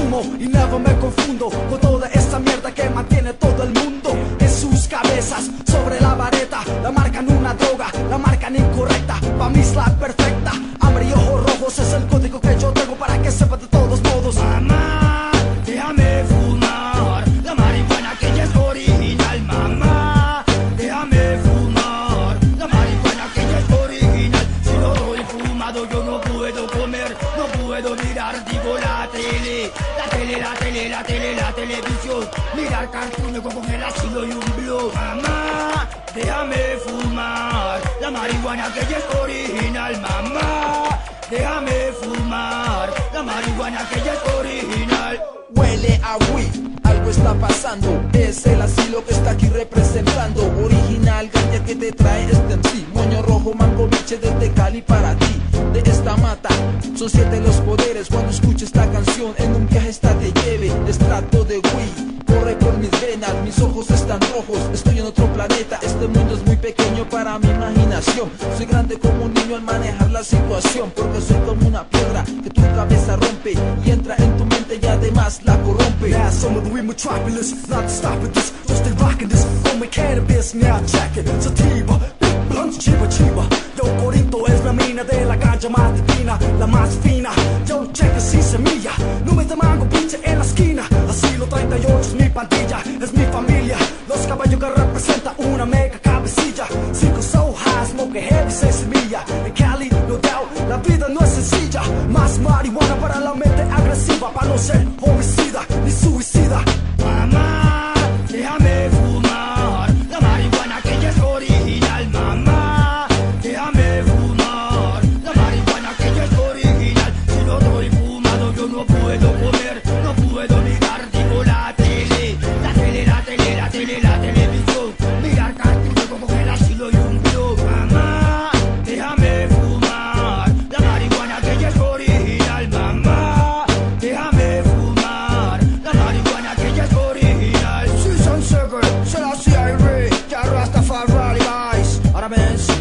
mirar cartoon con el ácido y un blue. Mamá, déjame fumar la marihuana que ya es original. Mamá, déjame fumar la marihuana que ya es original. Huele a weed, algo está pasando. Es el asilo que está aquí representando. Original, ganja que te trae este MC. Moño rojo, mango, biche desde Cali para ti. De esta mata, son 7 los poderes. Cuando escuches esta canción, en un viaje esta te lleve. Extracto de weed, corre por mis venas. Mis ojos están rojos, estoy en otro planeta. Este mundo es muy pequeño para mi imaginación. Soy grande como un niño al manejar la situación. Porque soy como una piedra que tu cabeza rompe y entra en tu mente y además la corrompe. Now some of the metropolis, not stopping this, just they rocking this. Come cannabis, now check it. Sativa, big blunts, chiva chiva. Yo Corito es la mina de la ganja más divina, la más fina. Yo cheque sin semilla, nubes de mango, pinche en la esquina. Asilo 38 es mi pandilla, es mi familia. Los caballos que representan una mega cabecilla. 5 so high, smoke heavy, 6 semilla. En Cali, no doubt, la vida no es sencilla. Más marihuana para la mente agresiva, para no ser homicida ni suicida. Mamá, déjame fumar la marihuana que ya es original. Mamá, déjame fumar la marihuana que ya es original. Si no estoy fumado yo no puedo comer, no puedo mirar, digo la tele, la tele, la tele, la tele, la televisión. Mirar cartoon como el ácido y un blue. Mamá, déjame fumar la marihuana que ya es original. Mamá, déjame fumar la marihuana que ya es original. Si son sugar, se la CIA, ya Rastafari, guys. Ahora ven, sí.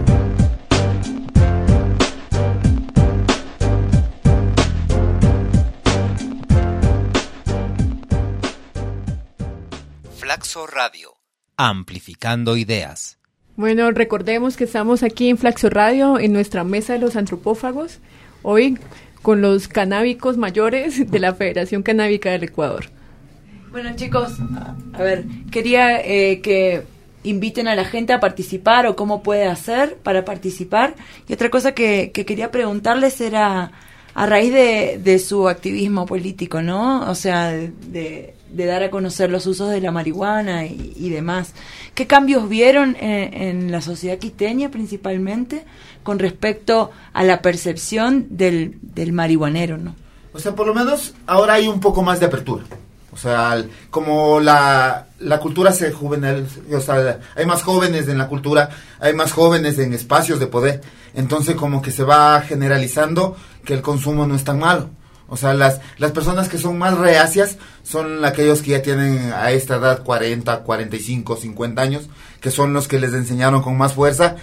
Flaxo Radio, amplificando ideas. Bueno, recordemos que estamos aquí en Flaxo Radio, en nuestra mesa de los antropófagos, hoy con los canábicos mayores de la Federación Canábica del Ecuador. Bueno, chicos, a ver, quería que inviten a la gente a participar o cómo puede hacer para participar. Y otra cosa que quería preguntarles era a raíz de su activismo político, ¿no? O sea, de dar a conocer los usos de la marihuana y demás. ¿Qué cambios vieron en la sociedad quiteña principalmente con respecto a la percepción del marihuanero, ¿no? O sea, por lo menos ahora hay un poco más de apertura. O sea, como la cultura se juvenil, o sea, hay más jóvenes en la cultura, hay más jóvenes en espacios de poder. Entonces como que se va generalizando que el consumo no es tan malo. O sea, las personas que son más reacias son aquellos que ya tienen a esta edad 40, 45, 50 años, que son los que les enseñaron con más fuerza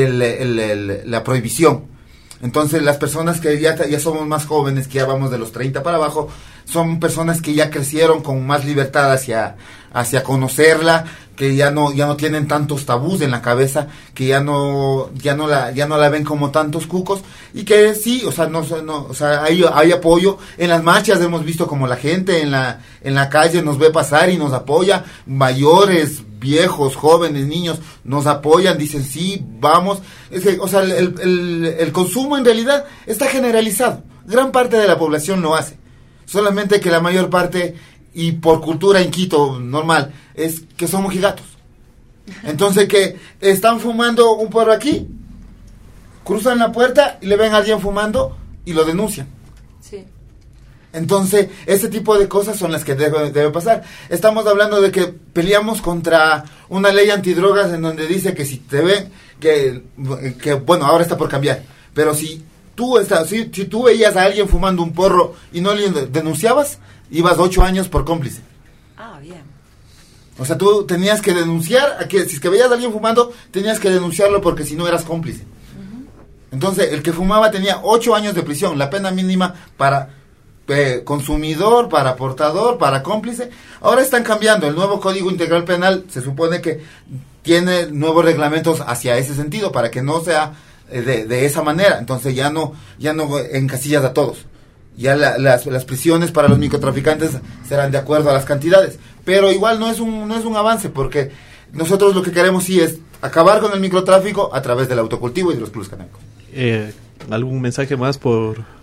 la prohibición. Entonces las personas que ya somos más jóvenes, que ya vamos de los 30 para abajo, son personas que ya crecieron con más libertad hacia conocerla, que ya no tienen tantos tabús en la cabeza, que ya no la ven como tantos cucos, y que sí, o sea, o sea, hay apoyo. En las marchas hemos visto como la gente en la calle nos ve pasar y nos apoya, mayores, viejos, jóvenes, niños, nos apoyan, dicen sí, vamos. Es que, o sea, el consumo en realidad está generalizado, gran parte de la población lo hace, solamente que la mayor parte, y por cultura en Quito normal, es que son mojigatos. Entonces que están fumando un porro aquí, cruzan la puerta y le ven a alguien fumando y lo denuncian. Sí. Entonces, ese tipo de cosas son las que debe pasar. Estamos hablando de que peleamos contra una ley antidrogas en donde dice que si te ven, que bueno, ahora está por cambiar, pero si tú veías a alguien fumando un porro y no le denunciabas, ibas 8 años por cómplice. Ah, bien. O sea, tú tenías que denunciar, si es que veías a alguien fumando, tenías que denunciarlo porque si no eras cómplice. Uh-huh. Entonces, el que fumaba tenía 8 años de prisión, la pena mínima para consumidor, para portador, para cómplice. Ahora están cambiando, el nuevo Código Integral Penal se supone que tiene nuevos reglamentos hacia ese sentido, para que no sea de esa manera. Entonces ya no encasillas a todos. Ya las prisiones para los microtraficantes serán de acuerdo a las cantidades, pero igual no es un avance, porque nosotros lo que queremos sí es acabar con el microtráfico a través del autocultivo y de los clubes canábicos. ¿Algún mensaje más por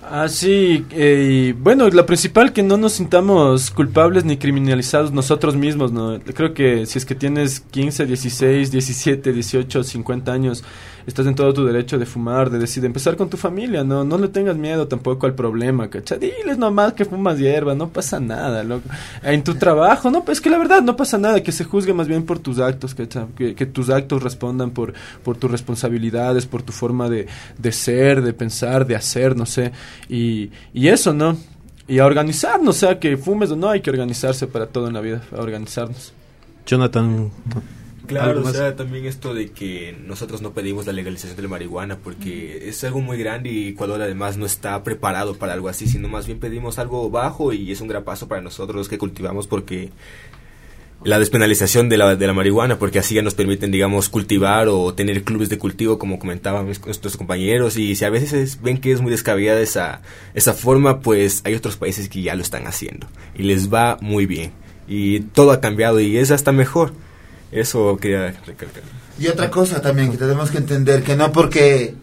Sí, y bueno, lo principal, que no nos sintamos culpables ni criminalizados nosotros mismos, ¿no? Creo que si es que tienes 15, 16, 17, 18, 50 años, estás en todo tu derecho de fumar, de decidir empezar con tu familia, ¿no? No le tengas miedo tampoco al problema, ¿cachai? Diles nomás que fumas hierba, no pasa nada, loco. En tu trabajo, no, es que la verdad no pasa nada, que se juzgue más bien por tus actos, ¿cachai? Que tus actos respondan por tus responsabilidades, por tu forma de ser, de pensar, de hacer, no sé. Y eso, ¿no? Y a organizarnos, o sea, que fumes o no, hay que organizarse para todo en la vida, a organizarnos. Jonathan. Claro, o sea, también esto de que nosotros no pedimos la legalización de la marihuana porque es algo muy grande y Ecuador además no está preparado para algo así, sino más bien pedimos algo bajo y es un gran paso para nosotros los que cultivamos, porque la despenalización de la marihuana, porque así ya nos permiten, digamos, cultivar o tener clubes de cultivo, como comentaban nuestros compañeros, y si a veces ven que es muy descabellada esa forma, pues hay otros países que ya lo están haciendo y les va muy bien y todo ha cambiado y es hasta mejor. Eso quería recalcar. Y otra cosa también que tenemos que entender, que no porque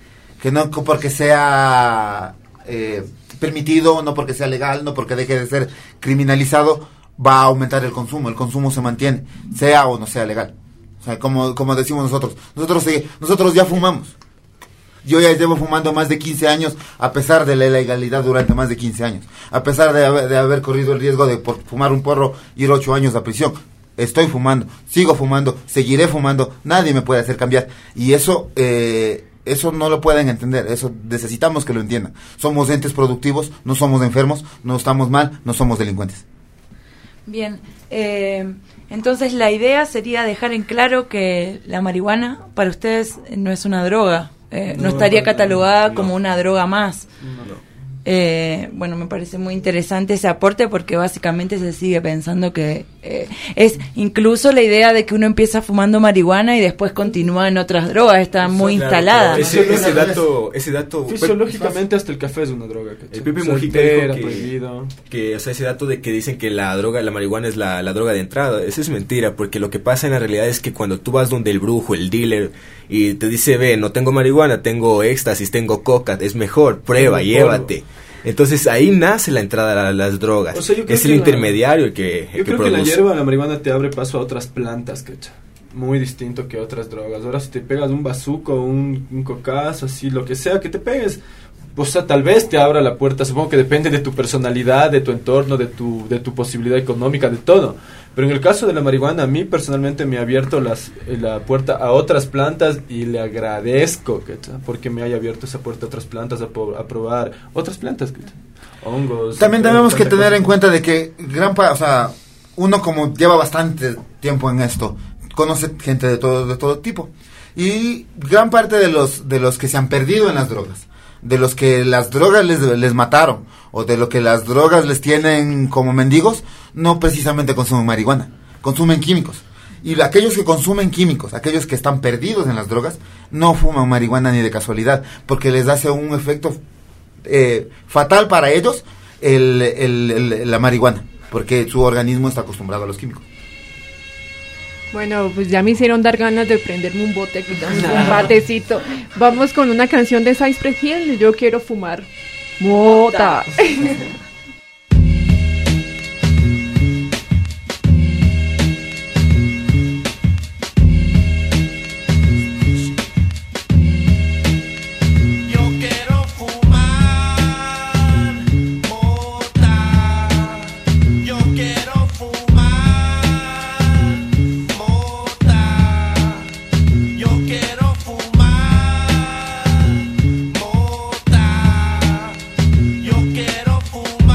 sea permitido, no porque sea legal, no porque deje de ser criminalizado, va a aumentar el consumo se mantiene, sea o no sea legal. O sea, como decimos nosotros ya fumamos. Yo ya llevo fumando más de 15 años, a pesar de la ilegalidad durante más de 15 años. A pesar de haber corrido el riesgo de por fumar un porro ir 8 años a prisión. Estoy fumando, sigo fumando, seguiré fumando, nadie me puede hacer cambiar. Y eso no lo pueden entender, eso necesitamos que lo entiendan. Somos entes productivos, no somos enfermos, no estamos mal, no somos delincuentes. Bien, entonces la idea sería dejar en claro que la marihuana para ustedes no es una droga, no estaría catalogada como una droga más. Bueno, me parece muy interesante ese aporte, porque básicamente se sigue pensando que es incluso la idea de que uno empieza fumando marihuana y después continúa en otras drogas, está muy instalada. Ese dato fisiológicamente hasta el café es una droga. El Pepe Mujica dijo que, o sea, ese dato de que dicen que la marihuana es la droga de entrada, eso es mentira, porque lo que pasa en la realidad es que cuando tú vas donde el brujo, el dealer, y te dice, ve, no tengo marihuana, tengo éxtasis, tengo coca, es mejor, prueba, llévate. Entonces ahí nace la entrada a las drogas. O sea, es el intermediario el que creo que la hierba, la marihuana te abre paso a otras plantas, ¿cachai? Muy distinto que otras drogas. Ahora si te pegas un bazuco, un cocazo, así, lo que sea que te pegues, o sea, tal vez te abra la puerta. Supongo que depende de tu personalidad, de tu entorno, de tu posibilidad económica, de todo. Pero en el caso de la marihuana, a mí personalmente me ha abierto la puerta a otras plantas y le agradezco, ¿cachai? Porque me haya abierto esa puerta a otras plantas, a probar otras plantas, ¿cachai? Hongos. También tenemos que tener en cuenta de que uno como lleva bastante tiempo en esto, conoce gente de todo tipo, y gran parte de los que se han perdido en las drogas, de los que las drogas les mataron, o de lo que las drogas les tienen como mendigos, no precisamente consumen marihuana, consumen químicos. Y aquellos que consumen químicos, aquellos que están perdidos en las drogas, no fuman marihuana ni de casualidad, porque les hace un efecto fatal para ellos la marihuana, porque su organismo está acostumbrado a los químicos. Bueno, pues ya me hicieron dar ganas de prenderme un bote, un batecito. Vamos con una canción de Cypress Hill, Yo quiero fumar mota. Yo quiero fumar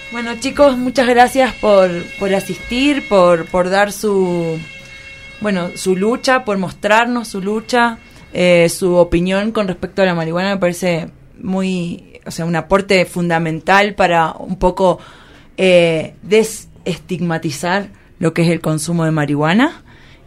Bueno, chicos, muchas gracias por asistir, por dar su lucha, por mostrarnos su lucha, su opinión con respecto a la marihuana. Me parece un aporte fundamental para un poco desestigmatizar lo que es el consumo de marihuana.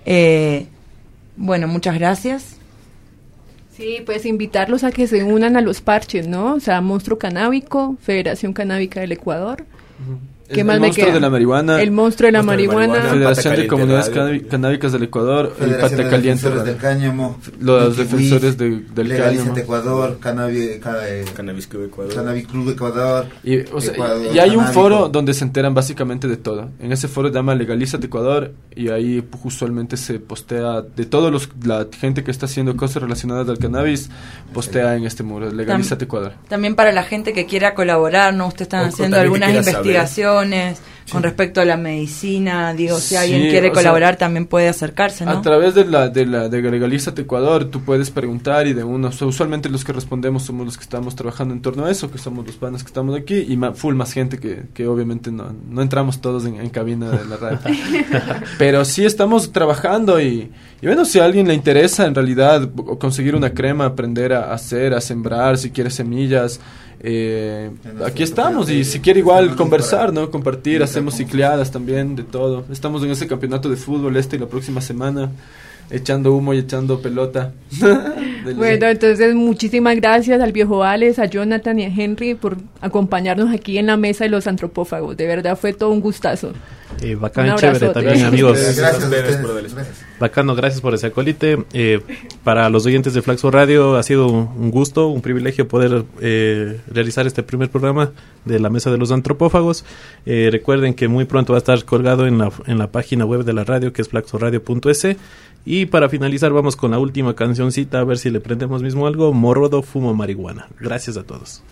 Muchas gracias. Sí, pues invitarlos a que se unan a los parches, ¿no? O sea, Monstruo Canábico, Federación Canábica del Ecuador. ¿Qué más me queda? El Monstruo de la Marihuana. El Monstruo de la Marihuana. Federación de Comunidades Canábicas del Ecuador. El Pata Caliente del Cáñamo. Los defensores del Cáñamo. Ecuador. Cannabis Club Ecuador. Y hay un foro donde se enteran básicamente de todo. En ese foro se llama Legalízate Ecuador. Y ahí usualmente se postea de todos la gente que está haciendo cosas relacionadas al cannabis, postea en este muro, Legalízate Ecuador. También para la gente que quiera colaborar, ¿no? Ustedes están haciendo algunas investigaciones con respecto a la medicina. Digo, si alguien quiere colaborar, también puede acercarse, ¿no? A través de Legalízate Ecuador, tú puedes preguntar y usualmente los que respondemos somos los que estamos trabajando en torno a eso, que somos los panas que estamos aquí, y full más gente que obviamente no entramos todos en cabina de la radio. Pero sí estamos trabajando y bueno, si a alguien le interesa en realidad conseguir una crema, aprender a hacer, a sembrar, si quiere semillas, aquí estamos. Y si quiere igual conversar, ¿no? Compartir, hacemos cicleadas también, de todo. Estamos en ese campeonato de fútbol y la próxima semana echando humo y echando pelota. Bueno, entonces muchísimas gracias al viejo Alex, a Jonathan y a Henry por acompañarnos aquí en la mesa de los antropófagos. De verdad fue todo un gustazo. Bacán, chévere también, amigos. Gracias. Bacano, gracias por ese acolite. Para los oyentes de Flaxo Radio ha sido un gusto, un privilegio poder realizar este primer programa de la Mesa de los Antropófagos. Recuerden que muy pronto va a estar colgado en la página web de la radio, que es flaxoradio.es. Y para finalizar vamos con la última cancioncita, a ver si le prendemos mismo algo. Morodo Fumo Marihuana. Gracias a todos.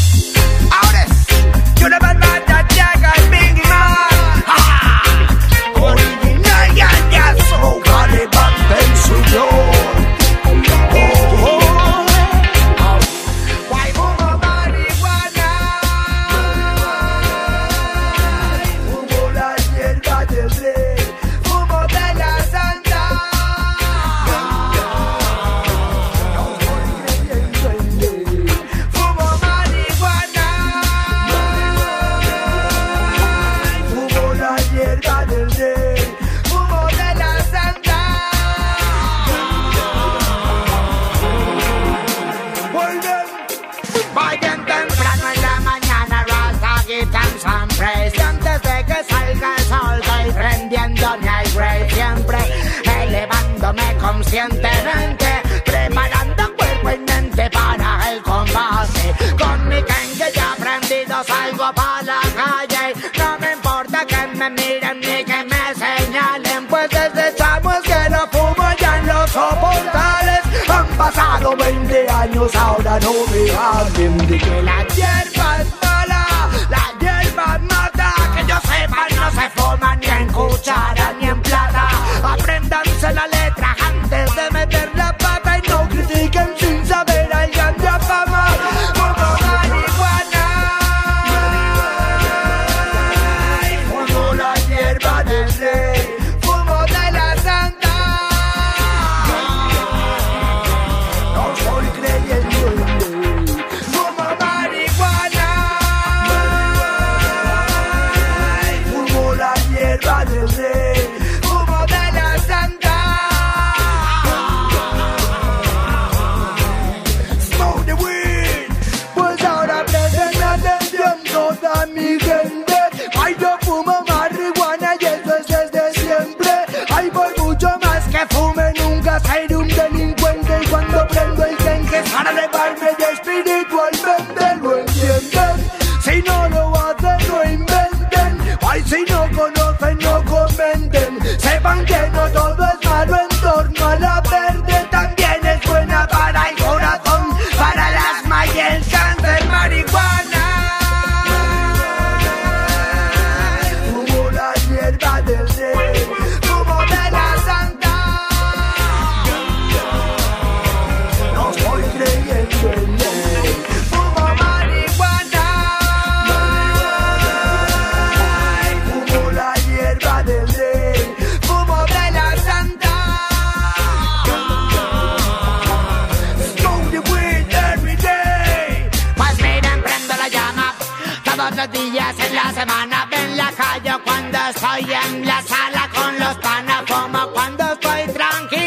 Conscientemente, preparando cuerpo y mente para el combate. Con mi que ya aprendido salgo para la calle. No me importa que me miren ni que me señalen, pues desde chamos que no fumo ya en los soportales. Han pasado 20 años, ahora no me hablen de que la hierba es mala, la hierba mata. Que yo sepa no se fuma ni en cuchara ni en plata. Apréndanse la letra antes de meter la pata y no critiquen sin saber al ganja fama. Fumo marihuana y fumo la hierba del rey, fumo de la santa. No soy creyente. Fumo marihuana días en la semana. Ven la callo cuando estoy en la sala con los panas, como cuando estoy tranquilo.